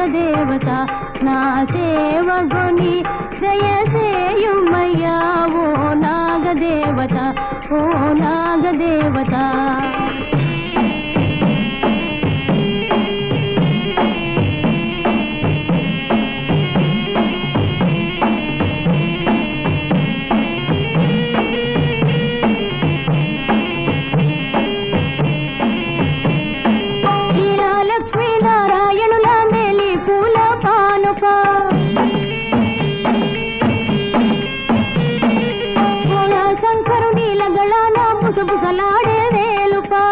నాగదేవత నా సేవగొని దయసేయుమయ్యా ఓ నాగదేవత ఓ నాగదేవత బుసబుసలాడే వేలుపా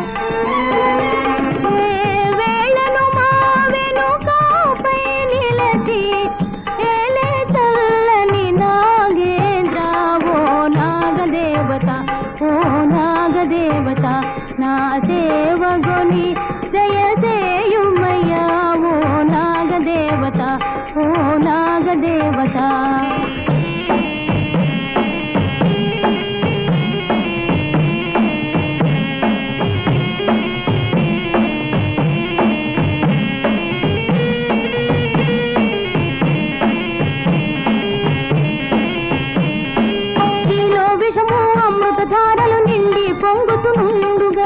వేళను మా వెనుకపై నిలచి ఏలే చల్లని నాగేంద్ర ఓ నాగదేవత ఓ నాగదేవత నా సేవగొని దయసేయుమయ్యా ఓ నాగదేవత ఓ నాగదేవత ధారలు నిండి పొంగుతుండుగా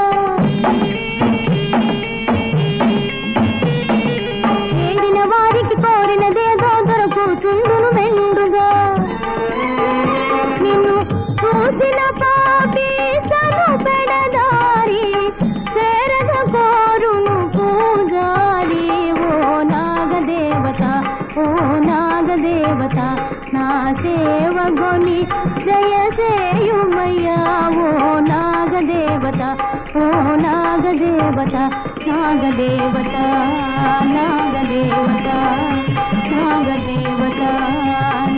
ఏడిన వారికి కోరినదేదో దొరకుతుండును మెండుగా నిన్ను చూసిన పాపీసను పెడదారి చేరగ కోరును పూజారి ఓ నాగదేవత ఓ నాగదేవత నా సేవగొని జయసేయుమయ్యా ఓ నాగదేవత ఓ నాగదేవత నాగదేవత నాగదేవత నాగదేవత